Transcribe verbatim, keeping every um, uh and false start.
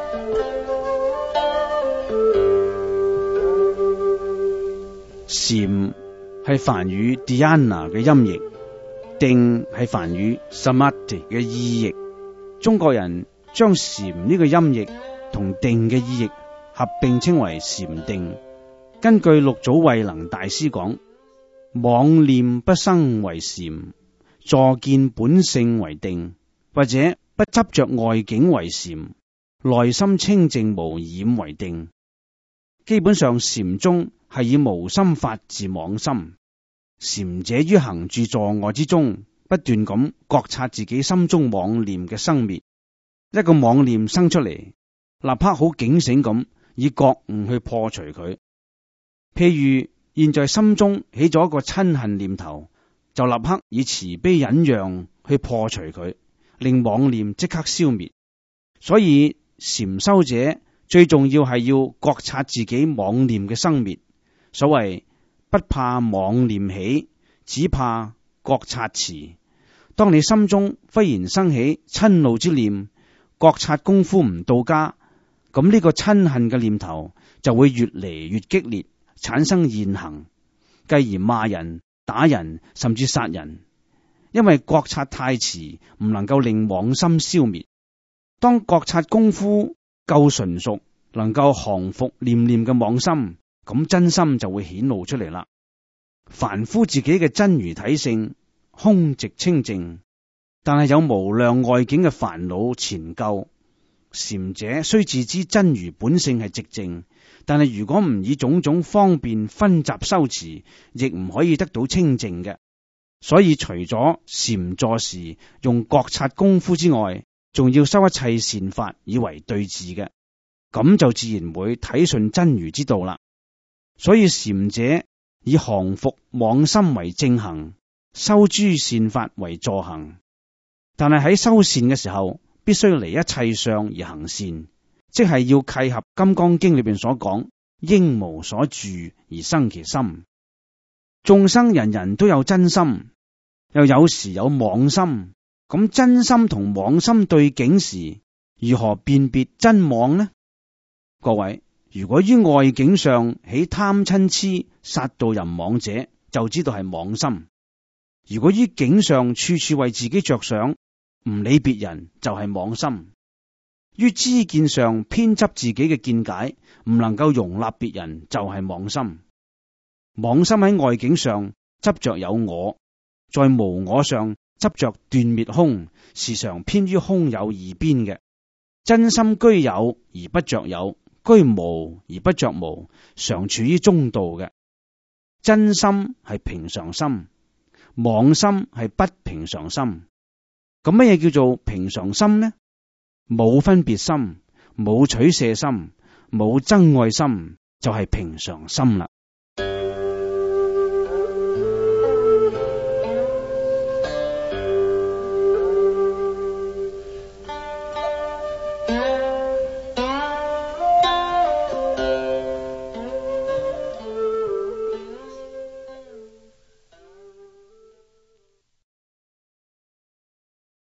禪係梵語 dhyana 嘅音譯，定係梵語 samadhi 嘅意譯。中國人將禪呢個音譯同定嘅意譯合併稱為禪定。根據六祖慧能大師講，妄念不生為禪，坐見本性為定，或者不執着外境為禪，內心清淨無染為定。基本上禪宗係以無心法治妄心。禪者於行住坐臥之中，不斷咁覺察自己心中妄念嘅生滅。一個妄念生出嚟，立刻好警醒咁以覺悟去破除佢。譬如現在心中起咗一個嗔恨念頭，就立刻以慈悲忍讓去破除佢，令妄念即刻消滅。所以禪修者最重要係要覺察自己妄念嘅生滅。所謂不怕妄念起，只怕覺察遲。當你心中忽然生起嗔怒之念，覺察功夫唔到家，咁呢個嗔恨嘅念頭就會越嚟越激烈，產生現行，繼而罵人、打人，甚至殺人。因為覺察太遲，唔能夠令妄心消滅。當覺察功夫夠純熟，能夠降服念念嘅妄心，咁真心就會顯露出嚟啦。凡夫自己嘅真如體性空寂清淨，但係有無量外境嘅煩惱纏垢。禪者雖自知真如本性係寂靜，但係如果唔以種種方便分集修持，亦唔可以得到清淨嘅。所以除咗禪坐時用覺察功夫之外，仲要修一切善法以為對治嘅，咁就自然會體順真如之道啦。所以禪者以降伏妄心為正行，修諸善法為助行。但係喺修善嘅時候，必須離一切相而行善，即係要契合《金剛經》裏邊所講，應無所住而生其心。眾生人人都有真心，又有時有妄心。咁真心同妄心對境時，如何辨別真妄呢？各位，如果於外境上起貪嗔癡殺盜淫妄者，就知道係妄心；如果於境上處處為自己着想，唔理別人，就係妄心；於知見上偏執自己嘅見解，唔能夠容納別人，就係妄心。妄心喺外境上執着有我，在無我上執着斷滅空，時常偏於空有二邊嘅。真心居有而不着有，居無而不着無，常處於中道嘅。真心係平常心，妄心係不平常心。咁乜嘢叫做平常心呢？冇分別心，冇取捨心，冇憎愛心，就係平常心啦。